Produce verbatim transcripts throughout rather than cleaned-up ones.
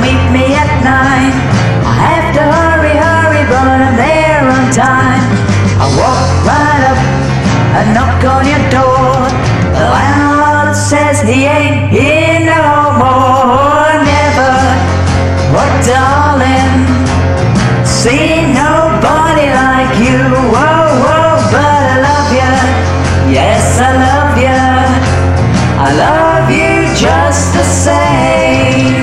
keep me at night. I have to hurry, hurry, but I'm there on time. I walk right up and knock on your door. The landlord says he ain't here no more. Never, what darling, see nobody like you. Whoa, whoa, but I love you. Yes, I love you. I love you just the same.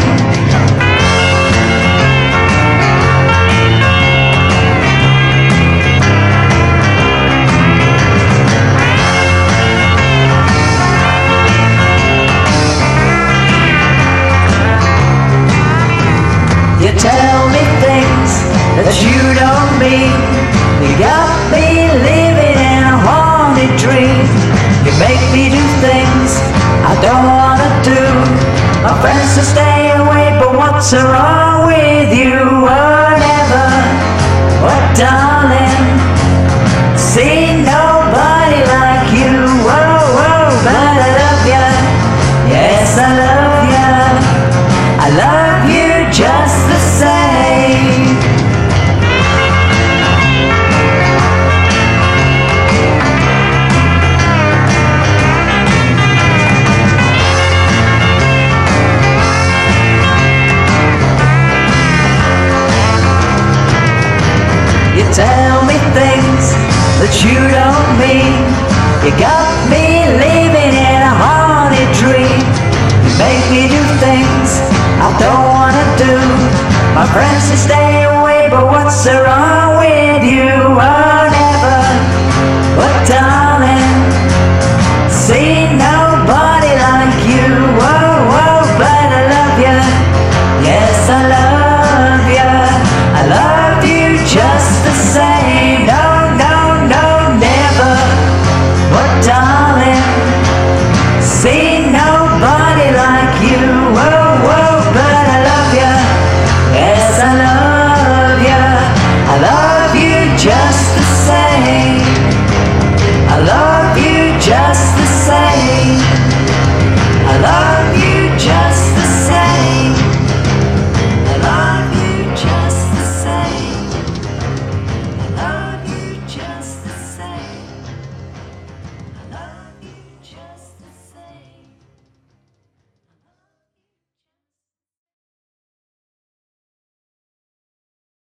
You tell me things that you don't mean. You got me living in a haunted dream. You make me do things I don't wanna do. My friends say stay away, but what's wrong with you? Whatever, what darling, see nobody like you. Whoa, whoa, but I love you. Yes, I love you. I love you just the same. You tell me things that you don't mean. You got me living in a haunted dream. You make me do things I don't wanna do. My friends say stay away, but what's wrong